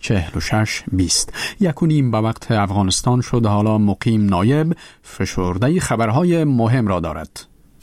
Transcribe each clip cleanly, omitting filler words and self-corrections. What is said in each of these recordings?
4620. 1:30 به وقت افغانستان شد. حالا مقیم نایب فشرده خبرهای مهم را دارد.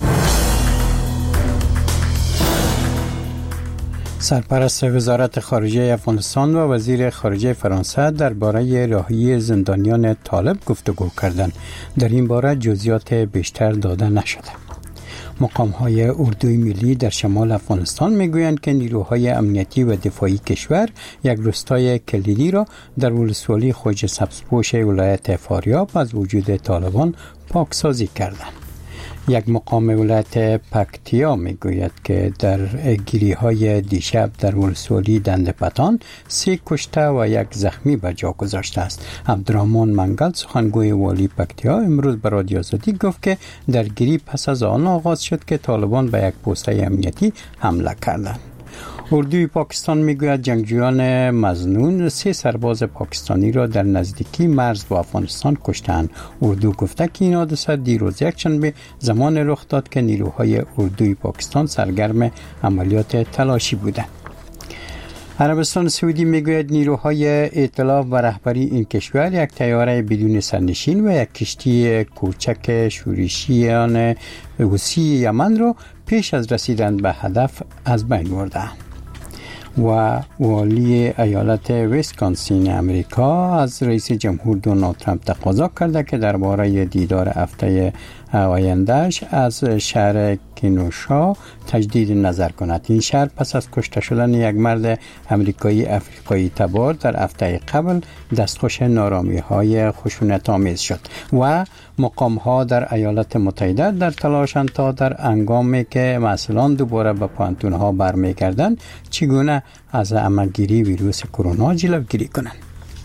سرپرست وزارت خارجه افغانستان و وزیر خارجه فرانسه درباره رهایی زندانیان طالب گفتگو کردند. در این باره جزئیات بیشتر داده نشده. مقام‌های اردوی ملی در شمال افغانستان میگویند که نیروهای امنیتی و دفاعی کشور یک روستای کلیدی را در ولسوالی خواجه سبزپوش ولایت فاریاب از وجود طالبان پاکسازی کردند. یک مقام ولایت پکتیا میگوید که در گیری‌های دیشب در ولسوالی دندپتان 3 کشته و 1 زخمی به جا گذاشته است. عبدالرحمن منگل سخنگوی والی پکتیا امروز به رادیو آزادی گفت که درگیری پس از آن آغاز شد که طالبان به یک پوسته امنیتی حمله کردند. اردوی پاکستان میگوید جنگجویان مظنون 3 سرباز پاکستانی را در نزدیکی مرز با افغانستان کشتند. اردو گفته که این حادثه دیروز یکشنبه زمان رخ داد که نیروهای اردوی پاکستان سرگرم عملیات تلاشی بودند. عربستان سعودی میگوید نیروهای ائتلاف و رهبری این کشور یک طیاره بدون سرنشین و یک کشتی کوچک شورشیان حوثی یمن را پیش از رسیدن به هدف از بین بردند. و والی ایالت ویسکانسین امریکا از رئیس جمهور دونالد ترامپ تقاضا کرده که درباره دیدار هفته آیندهش از شهر کینوشا تجدید نظر کند. این شهر پس از کشته شدن یک مرد امریکایی افریقایی تبار در هفته قبل دستخوش نارامی‌های خشونت‌آمیز شد و مقام‌ها در ایالات متحده در تلاشند تا در هنگامی که مسئولان دوباره به پانتون‌ها برمیگردند چگونه از همه‌گیری ویروس کرونا جلوگیری کنند.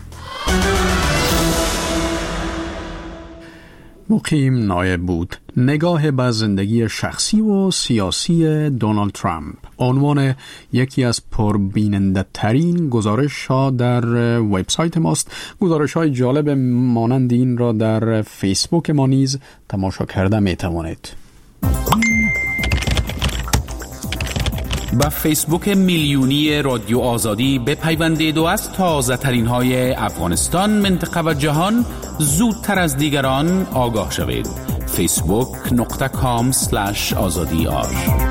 مقیم نایب بود. نگاه به زندگی شخصی و سیاسی دونالد ترامپ عنوان یکی از پربیننده ترین گزارش ها در وبسایت ماست. گزارش های جالب مانند این را در فیسبوک ما نیز تماشا کرده می توانید. با فیسبوک میلیونی رادیو آزادی بپیوندید و از تازه ترین های افغانستان، منطقه و جهان زودتر از دیگران آگاه شوید. facebook.com/azadi.ar.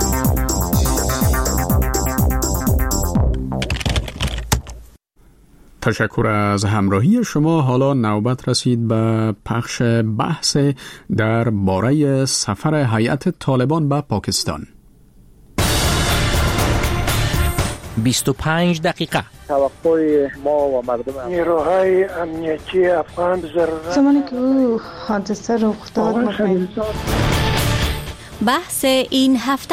تشکر از همراهی شما. حالا نوبت رسید به پخش بحث در باره سفر هیئت طالبان به پاکستان. 25 دقیقه. توقع ما و مردم نیروهای امنیتی افغان ضرورت زمانی که او حادثه رخ داد بحث این هفته.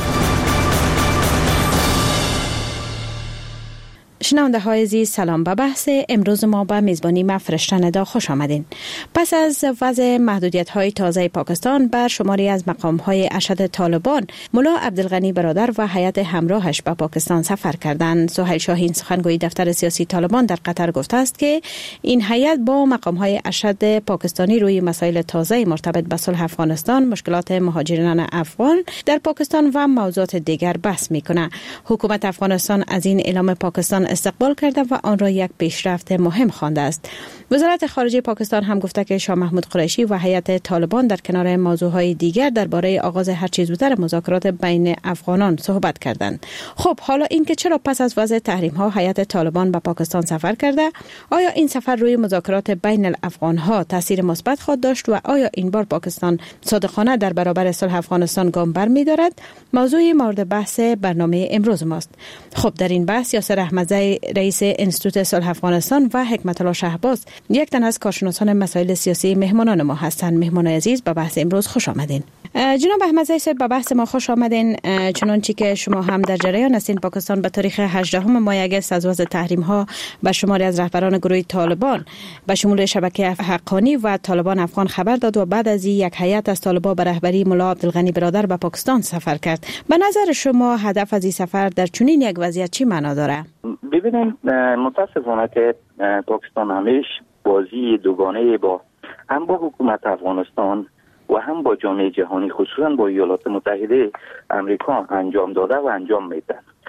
شنونده های عزیز سلام. به بحث امروز ما به میزبانی من فرشته ندا خوش آمدین. پس از وضع محدودیت های تازه پاکستان بر شماری از مقام های ارشد طالبان، ملا عبدالغنی برادر و هیئت همراهش به پاکستان سفر کردند. سهیل شاهین سخنگوی دفتر سیاسی طالبان در قطر گفته است که این هیئت با مقام های ارشد پاکستانی روی مسائل تازه مرتبط به صلح افغانستان، مشکلات مهاجران افغان در پاکستان و موضوعات دیگر بحث میکنه. حکومت افغانستان از این اعلام پاکستان استقبال کرده و آن را یک پیشرفت مهم خوانده است. وزارت خارجه پاکستان هم گفته که شاه محمود قریشی و هیئت طالبان در کنار موضوعهای دیگر درباره آغاز هر چه زودتر مذاکرات بین افغانان صحبت کردند. خب حالا اینکه چرا پس از وضع تحریم ها هیئت طالبان به پاکستان سفر کرده، آیا این سفر روی مذاکرات بین الافغان ها تاثیر مثبت خواهد داشت و آیا این بار پاکستان صادقانه در برابر صلح افغانستان گام برمی‌دارد؟ موضوع مورد بحث برنامه امروز ماست. خب در این بحث یاسر احمدزی رئیس انستیتوت صلح افغانستان و حکمت الله شهباز یک تن از کارشناسان مسائل سیاسی مهمانان ما هستند. مهمان عزیز به بحث امروز خوش آمدین. جناب احمدزی صاحب به بحث ما خوش آمدین. چنانچه که شما هم در جریان هستین، پاکستان به تاریخ 18 ماه اگست از وضع تحریم ها به شماری از رهبران گروه طالبان به شمول شبکه حقانی و طالبان افغان خبر داد و بعد از یک هیئت از طالبان به رهبری ملا عبدالغنی برادر به پاکستان سفر کرد. به نظر شما هدف از این سفر در چنین یک وضعیت چی معنا داره؟ ببینید، متاسفانه که پاکستان همیش بازی دوگانه با هم با حکومت افغانستان و هم با جامعه جهانی، خصوصا با ایالات متحده امریکا انجام داده و انجام میدن.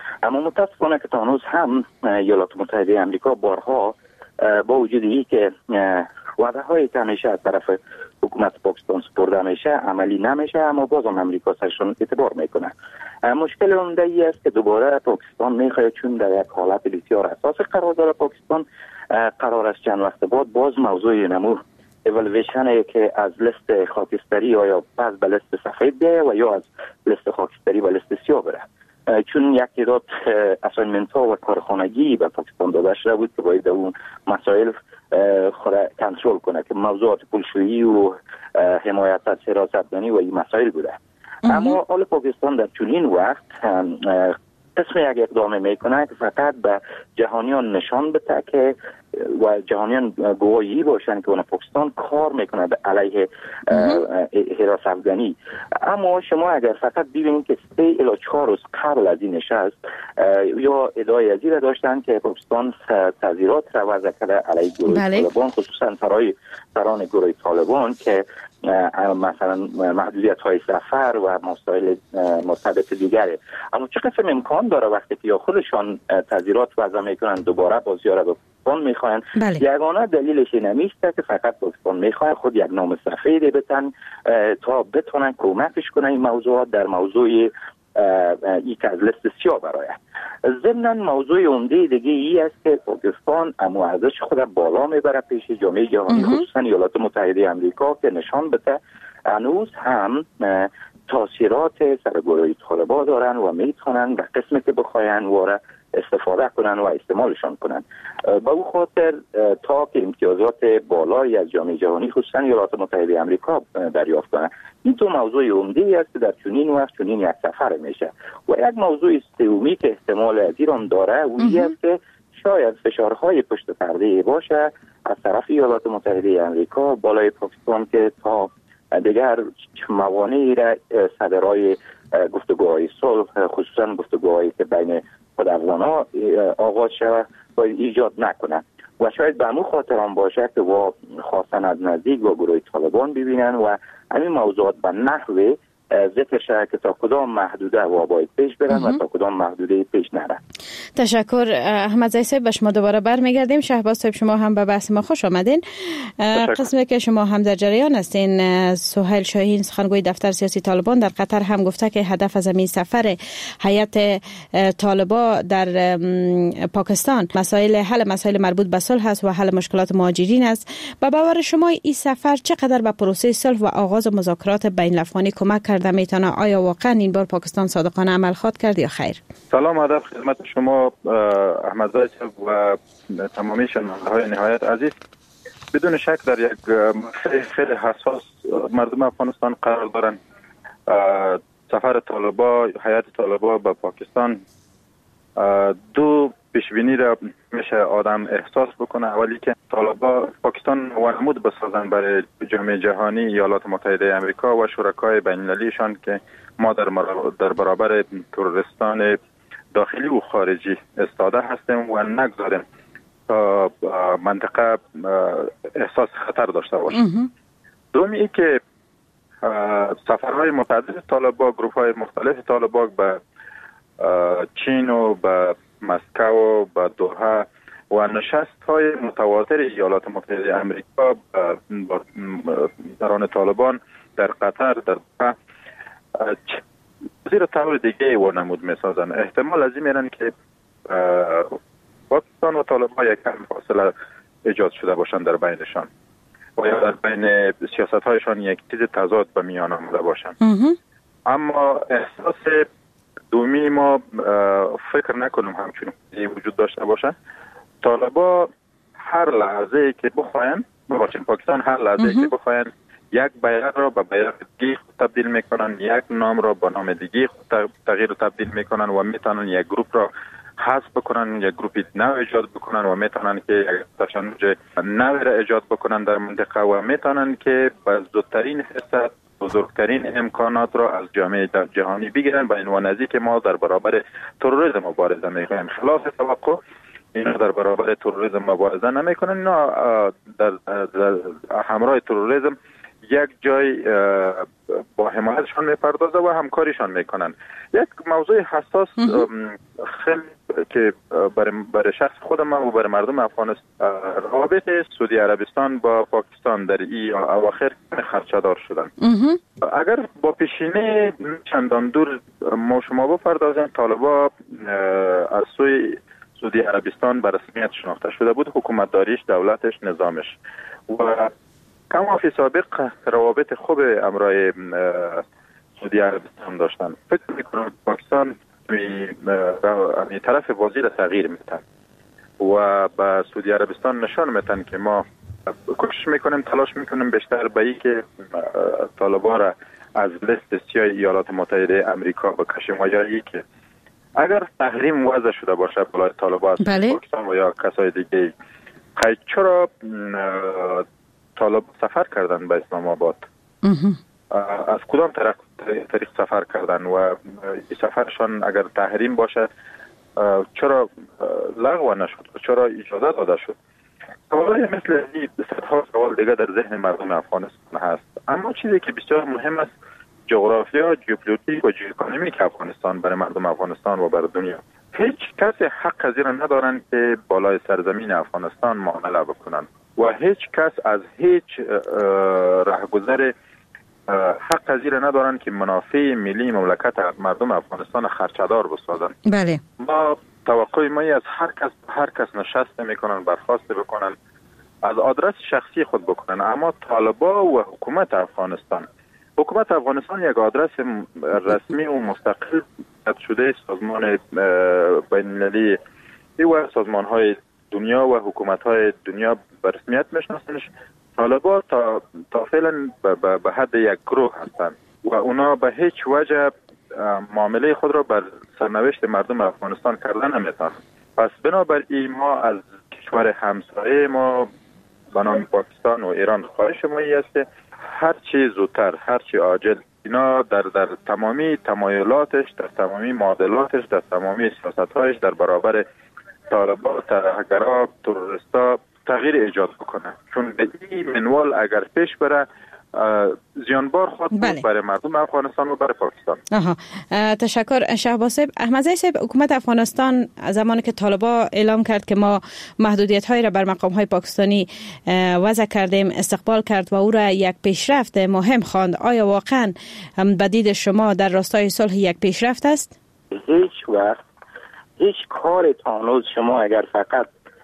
اما متاسفانه که تا هنوز هم ایالات متحده آمریکا بارها با وجود این که وعده های که همیشه از طرف حکومت پاکستان سپرده میشه عملی نمیشه، اما بازم امریکا سرشون اعتبار میکنه. مشکل عمده ای است که دوباره پاکستان میخواهد، چون در یک حالت بسیار اساسی قرار داره پاکستان، قرار است چند وقت بعد باز موضوع نمو اولویشن که از لیست خاکستری آیا پس به لیست سفید بیایه و یا از لیست خاکستری به لیست سیاه بره، چون یک تعداد اساینمنت ها و کارخانگی به پاکستان داده شده بود که باید اون مسائل خود کنترل کنه که موضوعات پولشویی و حمایت از حراستگانی و این مسائل بوده. اما حال پاکستان در چنین وقت قسم یک اقدام میکنه که فقط به جهانیان نشان بده که و جهانیان گواهی باشن که اون پاکستان کار میکنه به علیه حراست افغانی. اما شما اگر فقط ببینید که 3 الی 4 روز قبل از این نشست یا ادعای از این داشتن که پاکستان تذیرات را وضع کرده علیه گروه طالبان، خصوصا سران گروه طالبان که مثلا محدودیت های سفر و مسائل مرتبط دیگره. اما چه قسم امکان داره وقتی که یا خودشان تذیرات وضع میکنن دوباره بازیاره به پاکستان میخواین؟ یگانه دلیلش نمیشه که فقط پاکستان میخواد خود یک نام سفید بتن تا بتونن کمکش کنن این موضوعات در موضوع یک از لیست سیاه برایه. ضمناً موضوع عمده دیگه ای است که پاکستان اما ارزش خود بالا میبره پیش جامعه جهانی، خصوصا ایالات متحده آمریکا، که نشان بده هنوز هم تاثیرات سر گروه طالبان دارن و میتونن به قسمی که بخواین واره استفاده کنن و استعمالشان کنن. با او خاطر تا که امتیازات بالایی از جامعه جهانی خصوصا ایالات متحده آمریکا دریافت کنن. این تو موضوع عمده‌ای است که در چنین وقت چنین یک سفر میشه. و یک موضوع سومی که احتمال از ایران داره اونی است که شاید فشارهای پشت پرده باشه از طرف ایالات متحده آمریکا بالای پاکستان که تا دیگر موانعی را صدرای گفتگوهای صلح، خصوصا گفتگوهایی که بین خود افغان‌ها آغاز شود و ایجاد نکنه. و شاید به همون خاطر هم باشه که با خواستن از نزدیک با گروه طالبان ببینن و همین موضوعات به نحوه ذکر شده که تا کدام محدوده و باید پیش برن و تا کدام محدوده پیش نرن. تشکر احمدزی صاحب. به شما دوباره برمیگردیم. شهباز صاحب شما هم به بحث ما خوش آمدین. قسمی که شما هم در جریان هستین، سهیل شاهین سخنگوی دفتر سیاسی طالبان در قطر هم گفته که هدف از این سفر هیئت طالبان در پاکستان حل مسائل مربوط به صلح است و حل مشکلات مهاجرین است. به باور شما این سفر چقدر به پروسه صلح و آغاز مذاکرات بین الافغانی کمک کرده میتونه؟ آیا واقعا این بار پاکستان صادقانه عمل خواهد کرد یا خیر؟ سلام ادب خدمت شما احمدزی صاحب و تمامی شنونده‌های نهایت عزیز. بدون شک در یک خیلی حساس مردم افغانستان قرار دارن. سفر طالبان، هیئت طالبان به پاکستان دو پیشبینی را میشه آدم احساس بکنه. اولی که طالبان پاکستان وانمود بسازن برای جامعه جهانی، ایالات متحده آمریکا و شرکای بین المللیشان که ما در برابر تروریستان داخلی و خارجی استاده هستیم و نگذاریم تا منطقه احساس خطر داشته باشه. دومی ای که سفرهای متعدد طالبان، گروه‌های مختلف طالبان به چین و به مسکو و به دوحه و نشست‌های متواتر ایالات متحده آمریکا با سران طالبان در قطر، در دوحه زیر طور دیگه وانمود می‌سازن. احتمال از این میرن که پاکستان و طالبان یک کم فاصله ایجاد شده باشند در بینشان و یا در بین سیاست‌هایشان یک چیز تضاد به میان آمده باشند. اما احساس دومی ما فکر نکنم همچون وجود داشته باشه. طالبان هر لحظه که بخواین پاکستان هر لحظه که بخواین یک بیرق را به بیرق دیگه تبدیل میکنن، یک نام را به نام دیگه تغییر تبدیل میکنن و میتونن یک گروپ را حذف بکنن، یک گروپ نو ایجاد بکنن و میتونن که یک تشنج نو را ایجاد بکنن در منطقه و میتونن که با زودترین فرصت بزرگترین امکانات را از جامعه جهانی بگیرن به عنوان نزدیک ما در برابر تروریسم مبارزه میکنیم. خلاف توقع اینا در برابر تروریسم مبارزه نمیکنن، اینا در همراه تروریسم یک جای با حمایتشان میپردازه و همکاریشان میکنن. یک موضوع حساس خیلی که برای شخص خود من و برای مردم افغانستان، روابط سعودی عربستان با پاکستان در این اواخر خدشه‌دار شدن. اگر با پیشینه چندان دور ما شما بپردازیم، طالبا از سوی سعودی عربستان به رسمیت شناخته شده بود، حکومت داریش، دولتش، نظامش، و کما فی سابق روابط خوب امرای سعودی عربستان داشتن. فکر میکنم پاکستان می طرف بازی را تغییر میتن و به سعودی عربستان نشان میتن که ما کوشش میکنیم، تلاش میکنیم بیشتر به این که طالبا را از لیست سیاه ایالات متحده امریکا بکشیم و یا ای که اگر تحریم وضع شده باشه بالای طالبا از پاکستان و یا کسای دیگه، چرا طالب سفر کردن به اسلام آباد؟ از کدام طریق سفر کردن و سفرشان اگر تحریم باشه چرا لغو نشد و چرا اجازه داده شد؟ سوالای مثل این صدها سوال دیگه در ذهن مردم افغانستان هست. اما چیزی که بسیار مهم است، جغرافیا، ژئوپلیتیک و ژئواکونومیک افغانستان برای مردم افغانستان و برای دنیا. هیچ کسی حق از این ندارن که بالای سرزمین افغانستان معامله بکنن و هیچ کس از هیچ رهگذر حق از این ندارن که منافع ملی مملکت مردم افغانستان خرچدار بسازن. بله. ما توقع ما از هر کس نشست میکنن، برخواست بکنن، از آدرس شخصی خود بکنن، اما طالبا و حکومت افغانستان یک آدرس رسمی و مستقل شده سازمان بین المللی و سازمان های دنیا و حکومت های دنیا به رسمیت میشناسنش. طالبا تا فعلا به حد یک گروه هستند و اونا به هیچ وجه معامله خود را بر سرنوشت مردم افغانستان کردن نمیتونن. پس بنابراین ما از کشور همسایه ما به نام پاکستان و ایران خواهش ما است که هر چی زودتر، هر چی عاجل، اینا در تمامی تمایلاتش، در تمامی معادلاتش، در تمامی سیاست‌هایش در برابر طالبان، ترهگرا، تروریستا تغییر ایجاد بکنه، چون به این منوال اگر پیش بره زیانبار خود بود برای مردم افغانستان و برای پاکستان. تشکر شهباز صاحب. احمدزی صاحب، حکومت افغانستان زمانی که طالبا اعلام کرد که ما محدودیت‌های را بر مقام‌های پاکستانی وضع کردیم استقبال کرد و او را یک پیشرفت مهم خواند. آیا واقعا به دید شما در راستای صلح یک پیشرفت است؟ هیچ وقت هیچ کار تانوز شما اگر فقط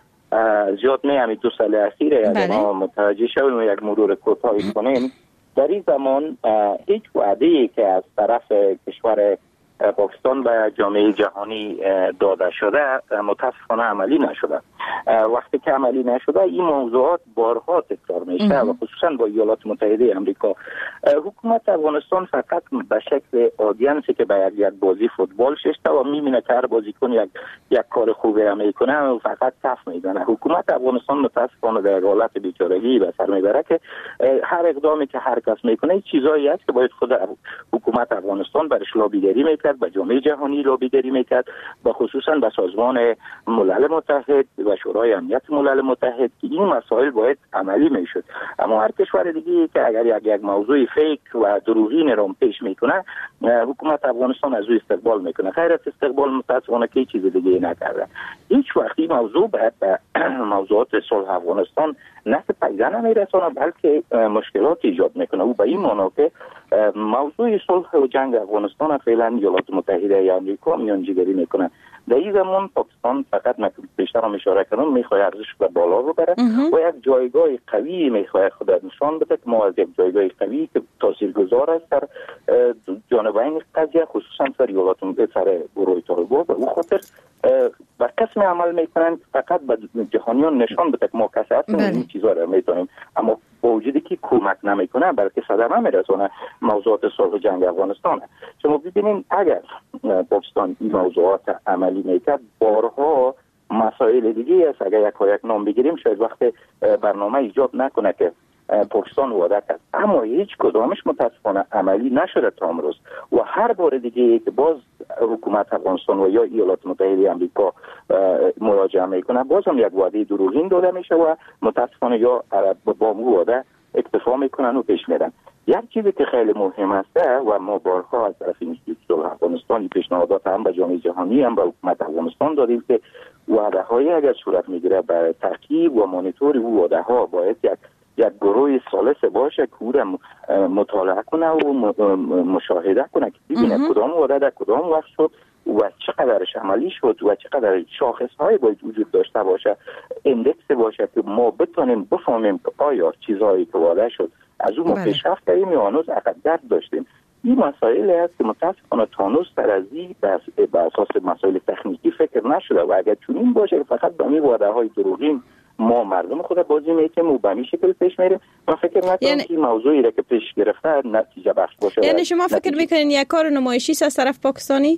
زیاد همین 2 سال اخیره اگر ما متوجه شویم و یک مرور کوتاهی کنیم، در این زمان هیچ وعده‌ای که از طرف کشور پاکستان به جامعه جهانی داده شده متاسفانه عملی نشده. وقتی که عملی نشده این موضوعات بارها تکرار میشه و خصوصا با ایالات متحده امریکا. حکومت افغانستان فقط به شکل آدینسی که به یک بازی فوتبال شسته و میبینه که هر بازیکن یک کار خوبی میکنه و فقط کف میزنه. حکومت افغانستان متاسفانه در حالت بیچارگی به سر میبره که هر اقدامی که هر کس میکنه چیزایی است که باید خود حکومت افغانستان برش لابیگری میکرد، به جامعه جهانی لابیگری میکرد، و خصوصا به سازمان ملل متحد و شورای امنیت ملل متحد که این مسائل باید عملی میشد. اما هر کشور دیگه که اگر یک موضوع فیک و دروغین را پیش میکنه، حکومت افغانستان از او استقبال میکنه. خیر از استقبال متاسفانه که چیز دیگه نکرده. هیچ وقت این موضوع به موضوعات صلح افغانستان نه پیدا نمیرسونه، بلکه مشکلات ایجاد میکنه. او به این معنی که موضوع صلح و جنگ افغانستان فعلا ایالات متحده آمریکا میانجیگری میکنه. در این زمان پاکستان فقط بیشتر هم اشاره کردم میخواد ارزش به بالا رو بره و یک جایگاه قوی میخواد خود نشان بده که ما از یک جایگاه قوی که تاثیرگذار است در جانبین قضیه، خصوصا در ایالات متحده سر گروه طالبان، به اون خاطر و قسم عمل میکنن فقط به جهانیان نشان بده که ما کسی هستیم این چیزا رو میتونیم، اما با وجودی که کمک نمیکنه بلکه صدمه میرسونه موضوعات صلح جنگ افغانستان. شما ببینید اگر پاکستان این موضوعات عملی میکرد، بارها مسائل دیگه است. اگر یک نام بگیریم شاید وقت برنامه ایجاد نکنه که پاکستان وعده کرد، اما هیچ کدامش متاسفانه عملی نشده تا امروز. و هر بار دیگه که باز حکومت افغانستان و یا ایالات متحده آمریکا مراجعه میکنه، باز هم یک وعده دروغین داده میشه و متاسفانه یا با اون وعده اکتفا میکنن و پیش میرن. یک چیزی که خیلی مهم است و ما بارها از طرف اینستیتوت صلح افغانستان پیشنهادات هم به جامعه جهانی هم به حکومت افغانستان دادیم که وعده‌های اگر صورت میگیره برای تعقیب و مانیتور او وعده‌ها باید یک گروه ثالث باشه که او را مطالعه کنه و مشاهده کنه که ببینه کدام وعده در کدام وقت شد و چقدرش عملی شد و چقدر شاخص‌های باید وجود داشته باشه، اندکس باشه که ما بتونیم بفهمیم که آیا چیزهایی که وعده شد از اون ما پیشرفت کردیم یا هنوز عقب گرد داشتیم. این مسائل است که متاسفانه تا هنوز ترازی بر اساس مسائل تکنیکی فکر نشده و اگر چنین باشه فقط به این وعده‌های دروغین ما مردم خود بازی میکنیم و به این شکل پیش میریم، من فکر نکنم که موضوعی را که پیش گرفته نتیجه بخش باشه. یعنی شما فکر میکنین یک کار نمایشی است از طرف پاکستانی؟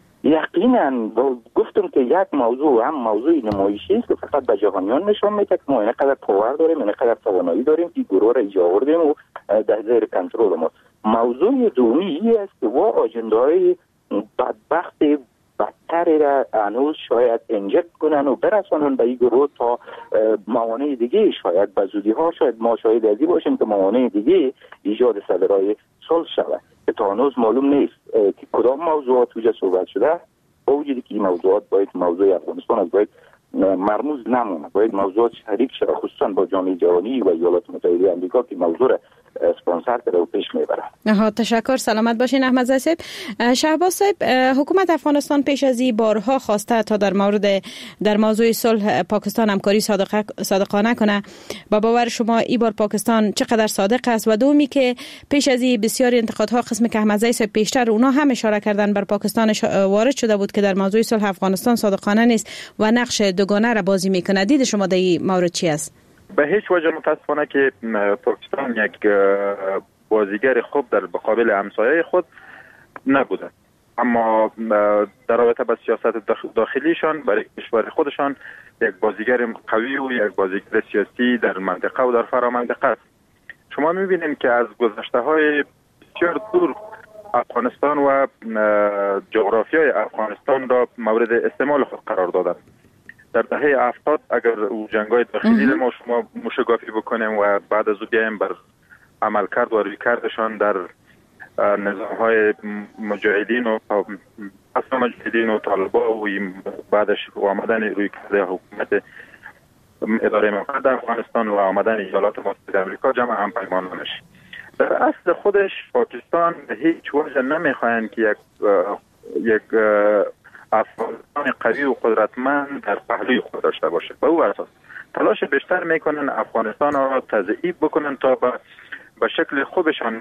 یقینا گفتم که یک موضوع هم موضوع نمایشی است که فقط به جهانیان نشان میده که ما اینقدر پاور داریم، اینقدر توانایی داریم که گروه را ایجاد کردیم و در زیر کنترل ما. موضوع دومی است که وا آجنده‌های بدبخت بدتری را هنوز شاید انجکت کنن و برسانن به این گروه تا موانع دیگه شاید به زودی ها شاید ما شاید ازی باشیم که موانع دیگه ایجاد صدرهای صلح شود که تا هنوز معلوم نیست که کدام موضوعات وجه صحبت شده. با وجودی که این موضوعات باید موضوع افغانستان از باید مرموز نمونه، باید موضوعات شریک شده خصوصا با جامعه جهانی و ایالات متحده آمریکا که موضوع را اسپانسر کرده و پیش میبره. تشکر، سلامت باشین احمد صاحب. شهباز صاحب، حکومت افغانستان پیش از این بارها خواسته تا در موضوع صلح پاکستان همکاری صادقانه کنه. با باور شما این بار پاکستان چقدر صادق است؟ و دومی که پیش از این بسیاری انتقادها قسم که احمد صاحب پیشتر اونا هم اشاره کردن بر پاکستان وارد شده بود که در موضوع صلح افغانستان صادقانه نیست و نقش دوگانه را بازی میکنه. دید شما در این مورد چی است؟ به هیچ وجه متاسفانه که پاکستان یک بازیگر خوب در مقابل همسایه خود نبوده، اما در رابطه با سیاست داخلیشان برای کشور خودشان یک بازیگر قوی و یک بازیگر سیاسی در منطقه و در فرامنطقه است. شما می‌بینید که از گذشته‌های بسیار دور افغانستان و جغرافیای افغانستان را مورد استعمال خود قرار دادند. در دهه 70 اگر جنگ‌های داخلی ما شما موشگافی بکنیم و بعد از او بیایم بر عملکرد و رویکردشان در نظام‌های مجاهدین و مجاهدین و طالبان و بعدش آمدن رویکرد حکومت اداره موقت افغانستان و آمدن ایالات متحده آمریکا جمع هم پیمانش. در اصل خودش پاکستان به هیچ وجه نمیخواهند که یک افغانستان قوی و قدرتمند در پهلوی خود داشته باشه. به او اساس تلاش بیشتر میکنن افغانستان را تضعیف بکنن تا به شکل خوبشان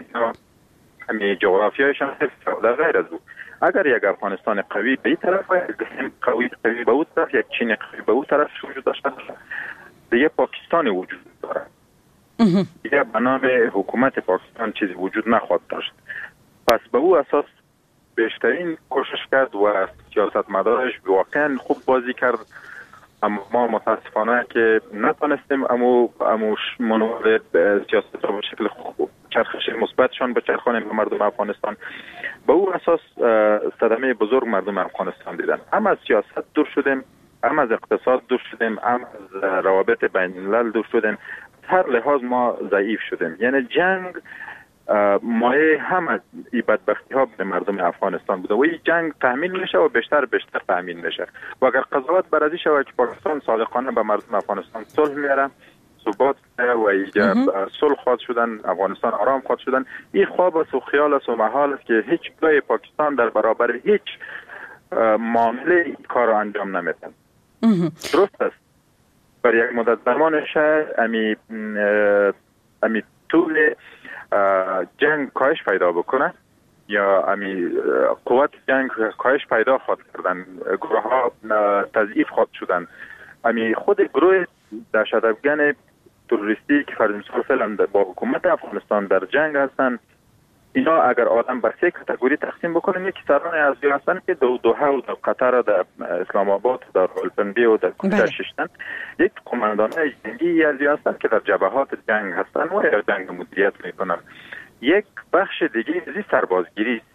همین جغرافیایشان حفظ در غیر از او. اگر یک افغانستان قوی به این طرف و یک قوی به او طرف، یک چین قوی به او طرف وجود داشته باشه، دیگه پاکستان وجود داره، دیگه به نام حکومت پاکستان چیزی وجود نخواهد داشت. پس به او اساس بیشترین کوشش کرد و سیاستمدارش واقعا خوب بازی کرد، اما ما متاسفانه که نتونستیم اموش منوال سیاست را به شکل خوب چرخش مثبتشان بچرخانیم به مردم افغانستان. به او اساس صدمه بزرگ مردم افغانستان دیدن. هم از سیاست دور شدیم، هم از اقتصاد دور شدیم، هم از روابط بین الملل دور شدیم. هر لحاظ ما ضعیف شدیم. یعنی جنگ مایه هم از این بدبختی ها به مردم افغانستان بوده و این جنگ تحمیل میشه و بیشتر تحمیل میشه و اگر قضاوت بر ازی شود که پاکستان صادقانه به مردم افغانستان صلح میاره، ثبات و ایجاد صلح خواهد شدن، افغانستان آرام خواهد شدن، این خواب است و خیال است و محال است که هیچ جای پاکستان در برابر هیچ معامله این کار را انجام نمیدن. درست است برای یک مدت زمانش امی طول جنگ کاهش پیدا بکنه یا قوت جنگ کاهش پیدا خواهد کردن، گروه ها تضعیف خواهد شدن. خود گروه دهشت‌افکن تروریستی که فرض مثال فعلا با حکومت افغانستان در جنگ هستن، اینا اگر آدم به سه کاتگوری تقسیم بکنیم، یکی سران ارضی هستن که در دوحه و در قطر و در اسلام آباد و در راولپنڈی و در کوهستان ششتن، یک قماندان‌های جنگی ارضی هستن که در جبهات جنگ هستن و جنگ مدیریت میکنن. یک بخش دیگه از سربازگیری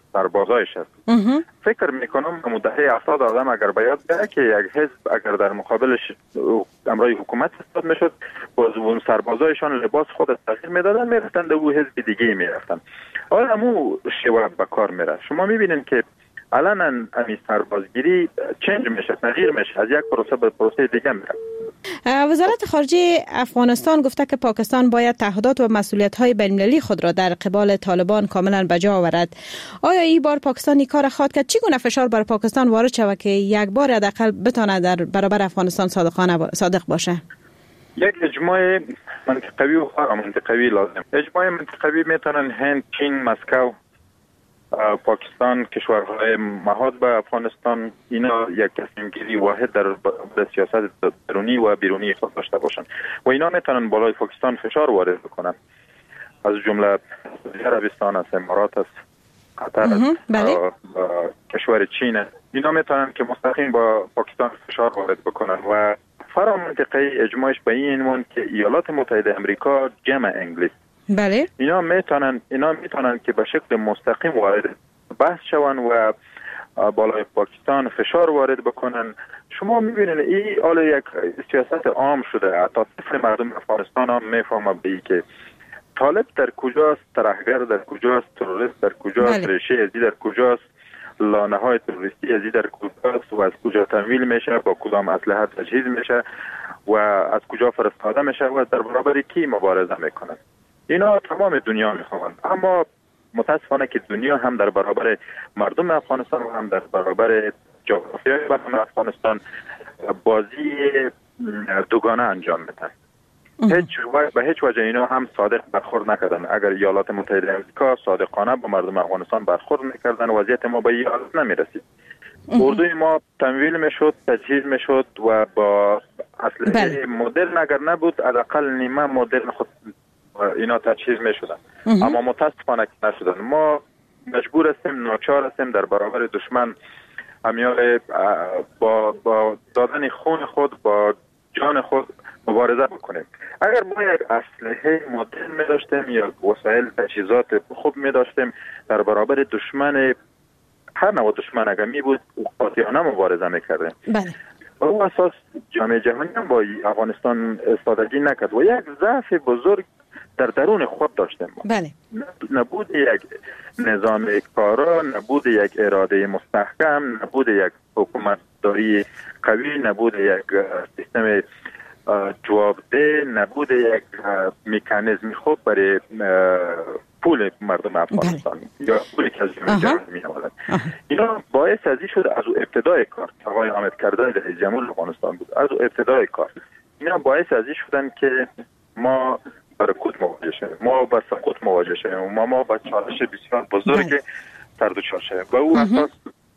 سربازایش است. فکر میکنم مدهه 70 آدم اگر بیاد بیاره که یک حزب اگر در مقابلش امرای حکومت استاد میشد، باز اون سربازایشان لباس خود تغییر میدادن، میرفتن در او حزب دیگه میرفتن. حالا همو شیوه به کار میره. شما میبینین که الان امی سربازگیری چنج میشه، تغییر میشه، از یک پروسه به پروسه دیگه میره. وزارت خارجه افغانستان گفته که پاکستان باید تعهدات و مسئولیت‌های بین‌المللی خود را در قبال طالبان کاملا بجا آورد. آیا این بار پاکستان این کار خواهد کرد؟ چگونه فشار بر پاکستان وارد شود که یک بار حداقل بتونه در برابر افغانستان صادق باشه؟ یک اجماع منطقوی و منطقوی لازم. اجماع منطقوی میتونن هند، چین، مسکو، پاکستان، کشورهای محاط به افغانستان، اینا یک تصمیم گیری واحد در سیاست درونی و بیرونی خود داشته باشند و اینا میتونن بالای پاکستان فشار وارد بکنن. از جمله سعودی عربستان است، امارات است، قطر است، کشور چین است. اینا میتونن که مستقیم با پاکستان فشار وارد بکنن و فرا منطقه اجماعش به این عنوان که ایالات متحده امریکا جمع انگلیس، بله، اینا میتونن که به شکل مستقیم وارد بحث شون و بالای پاکستان فشار وارد بکنن. شما میبینید این حالا یک سیاست عام شده، تا طفل مردم افغانستان هم میفهمه به که طالب در کجاست، ترهگر در کجاست، تروریست در کجاست، ریشه ازی در کجاست، لانه های تروریستی ازی در کجاست و از کجا تمویل میشه، با کدام اسلحه تجهیز میشه و از کجا فرستاده میشه و در برابر کی مبارزه میکنن. اینا تمام دنیا میخوان، اما متاسفانه که دنیا هم در برابر مردم افغانستان و هم در برابر جغرافیای مردم افغانستان بازی دوگانه انجام میدن. به هیچ وجه اینا هم صادق برخورد نکردن. اگر ایالات متحده امریکا صادقانه با مردم افغانستان برخورد میکردن، وضعیت ما به این حالت نمیرسید. اردوی ما تمویل میشد، تجهیز میشد و با اسلحه مدرن اگر نبود حداقل نیمه مدرن خود اینا تجهیز میشدن، اما متاسفانه که نشدن. ما مجبور هستیم، ناچار هستیم در برابر دشمن امیال با دادن خون خود، با جان خود مبارزه بکنیم. اگر ما یک اسلحه مدرن می داشتیم یا وسایل تجهیزات خوب می داشتیم در برابر دشمن، هر نوع دشمن اگر می بود قاطعانه مبارزه می کردیم. بله. و او اساس جامعه جهانی هم با افغانستان استادگی نکرد و یک ضعف بزرگ در درون خود داشتیم. بله. نبود یک نظام کارا، نبود یک اراده مستحکم، نبود یک حکومتداری قوی، نبود یک سیستم جوابده، نبود یک مکانیزم خوب برای پول مردم افغانستان یا پولی که از جامعه جهانی می آمدن. اینا باعث ازی شد از ابتدای کار، آقای حامد کردای رئیس جمهور افغانستان بود، از ابتدای کار اینا باعث ازی شدن که ما برکوت مواجه شدیم، ما با سقوط مواجه شدیم، ما با چالش بسیار بزرگ سر دچار شدیم. و او اساس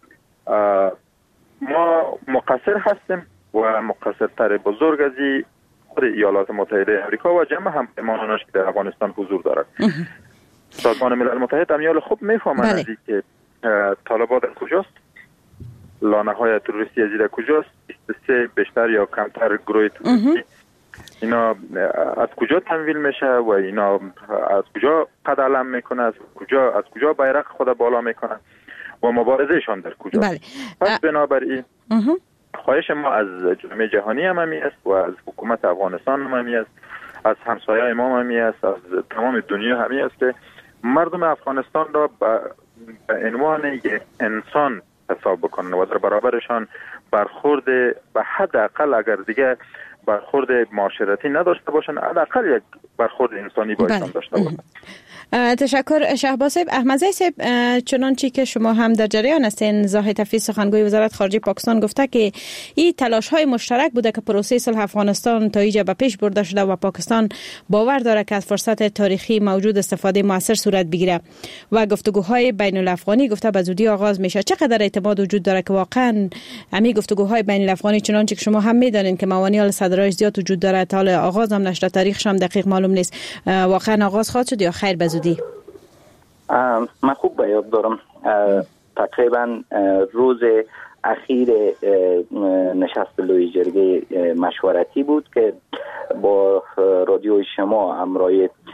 ما مقصر هستیم و مقصرتر بزرگ از خود ایالات متحده امریکا و جمع همپیمانانش که در افغانستان حضور دارد. سازمان ملل متحد امیال خوب میفهمند از که طالبان در کجاست، لانه های تروریستی از در کجاست، 23 بیشتر یا کمتر گروه تروریستی اینا از کجا تمویل میشه و اینا از کجا قد علم میکنه، از کجا بیرق خود بالا میکنه و مبارزهشان در کجا. پس بنابراین خواهش ما از جامعه جهانی هم همی است و از حکومت افغانستان هم همی است، از همسایه‌های ما هم همی است، از تمام دنیا همی است که مردم افغانستان را به عنوان یک انسان حساب بکنن و در برابرشان برخورد به حداقل اگر دیگه برخورد معاشرتی نداشته باشن، حداقل یک برخورد انسانی با ایشان داشته باشن. تشکر شهباز صاحب. احمدزی صاحب، چنانچه که شما هم در جریان هستین، زاهد حفیظ سخنگوی وزارت خارجه پاکستان گفته که این تلاش‌های مشترک بوده که پروسه صلح افغانستان تا اینجا به پیش برده شده و پاکستان باور داره که از فرصت تاریخی موجود استفاده موثر صورت بگیره و گفتگوهای بین الافغانی گفته به زودی آغاز میشه. چقدر اعتماد وجود داره که واقعا همین گفتگوهای بین الافغانی، چنانچه که شما هم میدونین که موانع ال صدرش زیاد وجود داره، تا آغاز هم نشده، تاریخش هم دقیق معلوم نیست، واقعا آغاز خواهد شد یا خیر به زودی؟ من خوب به یاد دارم تقریبا روز اخیر نشست لوی جرگه مشورتی بود که با رادیو شما همراه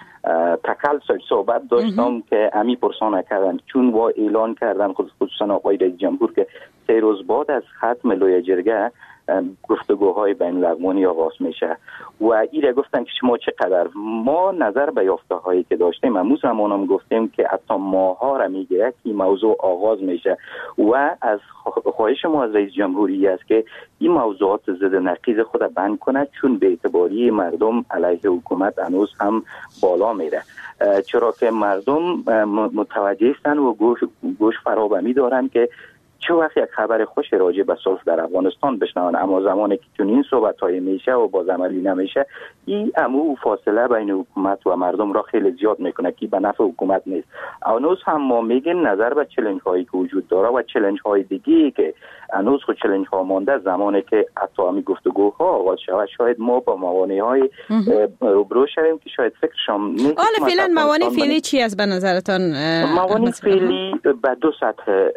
تکل صحبت داشتم که امی پرسان کردن چون با اعلان کردن خصوصا آقای رئیس جمهور که 3 روز بعد از ختم لوی جرگه گفتگوهای بین الاقوانی آغاز میشه و ایره گفتن که شما چقدر ما نظر به یافته هایی که داشتیم همون زمان هم گفتیم که حتی ماها را میگیره که موضوع آغاز میشه و از خواهش ما از رئیس جمهوری است که این موضوعات ضد نقیض خود بند کنه چون به اعتباری مردم علیه حکومت هنوز هم بالا میره چرا که مردم متوجه هستن و گوش فرابمی دارن که چه وقت یک خبر خوش راجع به صلح در افغانستان بشنون اما زمانی که چون این صحبت‌های میشه و باز عملی نمیشه این امو فاصله بین حکومت و مردم را خیلی زیاد میکنه که به نفع حکومت نیست. هنوز هم ما میگیم نظر به چالش هایی که وجود داره و چالش های دیگه که هنوز خود چالش ها مانده زمانی که حتی همین گفتگوها آغاز شود شاید ما با موانع های روبرو شویم که شاید فکرشم نیست. حالا فعلا موانع فعلی چی است به نظرتان؟ موانع فعلی به 2 سطح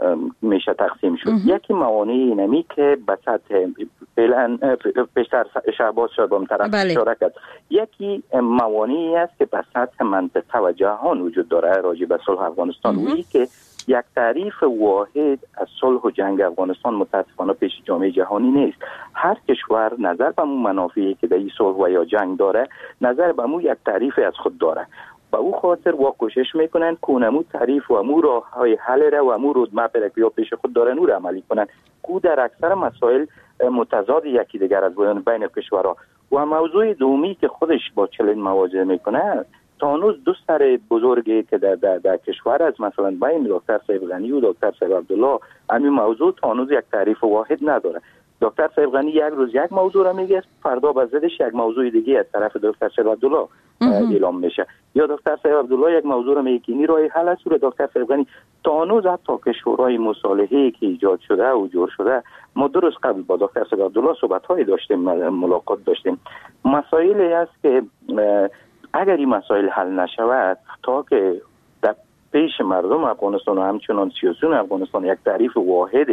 میشه تقسیم شد. یکی موانع اینمی که به سطح فعلا بیشتر شهباز شد با طرف اشاره کرد. یکی موانعی است که به سطح منطقه و جهان وجود داره راجع به صلح افغانستان و که یک تعریف واحد از صلح و جنگ افغانستان متاسفانه پیش جامعه جهانی نیست. هر کشور نظر به اون منافعی که در این صلح و یا جنگ داره نظر به اون یک تعریف از خود داره. با او خاطر کوشش میکنن که اونمو تعریف و امو راه های حل را و امو رودمپ را که پیش خود دارن او را عملی کنن که در اکثر مسائل متضاد یکی دیگر از بین کشورها. و موضوع دومی که خودش با چالش مواجه میکنه تا هنوز 2 سر بزرگی که در کشور از مثلا بین دکتر صاحب غنی و دکتر صاحب عبدالله همین موضوع تا هنوز یک تعریف واحد نداره. دکتر صاحب غنی یک روز یک موضوع را میگه فردا به ضدش یک موضوع دیگه از طرف دکتر صاحب عبدالله اعلام میشه یا دکتر صاحب عبدالله یک موضوع را میگه که این راه حل است و دکتر صاحب غنی تا هنوز حتی که شورای مصالحه‌ای که ایجاد شده و جور شده ما 2 روز قبل با دکتر صاحب عبدالله صحبت‌های داشتیم ملاقات داشتیم. مسائلی است که اگر این مسائل حل نشود تا که در پیش مردم افغانستان و همچنان سیاسیون افغانستان یک تعریف واحد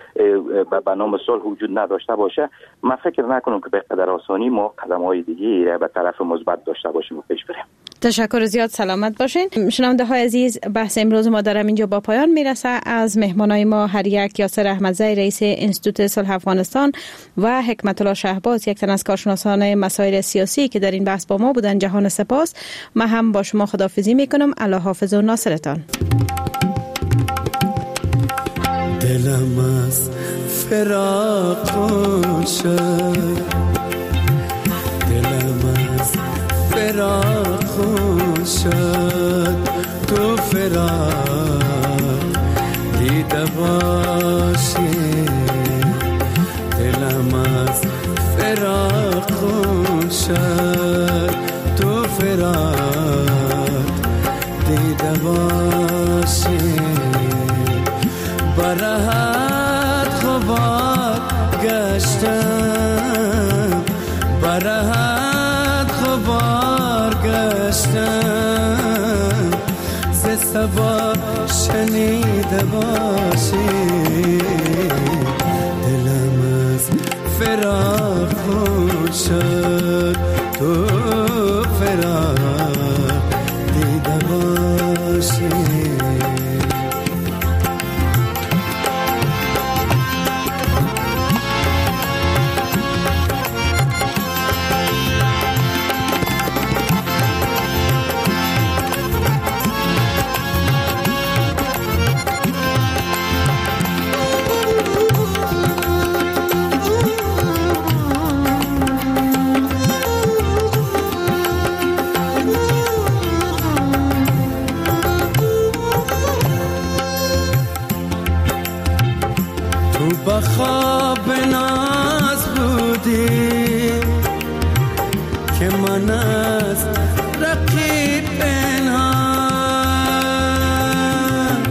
به نام صلح وجود نداشته باشه من فکر نکنم که به قدر آسانی ما قدم‌های دیگه به طرف مثبت داشته باشیم و پیش بریم. تشکر زیاد، سلامت باشین. شنونده های عزیز، بحث امروز ما در اینجا با پایان میرسه. از مهمانای ما هر یک یاسر احمدزی رئیس انستیتوت صلح افغانستان و حکمت الله شهباز یک تن از کارشناسان مسائل سیاسی که در این بحث با ما بودن جهان سپاس. من هم با شما خداحافظی میکنم. الله حافظ و ناصرتان. دلم از فراق شد، دلم از فراق شد، تو فراق دیده باشی. دلم از فراق شد، تو فراق دیده باشی. برهت خواب گشتم، برهت خواب گشتم، ز صبا شنیده باشی. دلم از فراق شد، تو فراق دیده باشی. خواب ناز بودی که من از رقیب پنهان،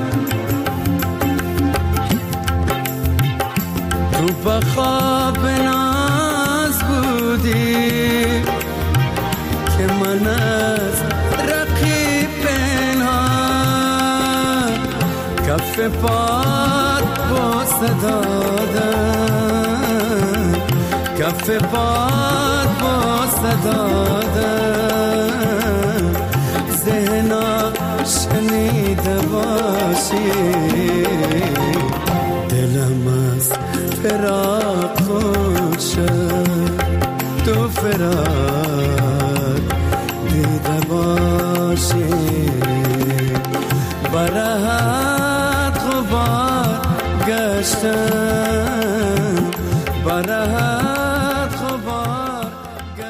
تو با خواب ناز بودی که من از رقیب پنهان. کف پات بوسه دادم، کف پات بوسه دادم، شنیده باشی دلم از فراق خود شد تو فراق دیده باشی برهت غبار گشتم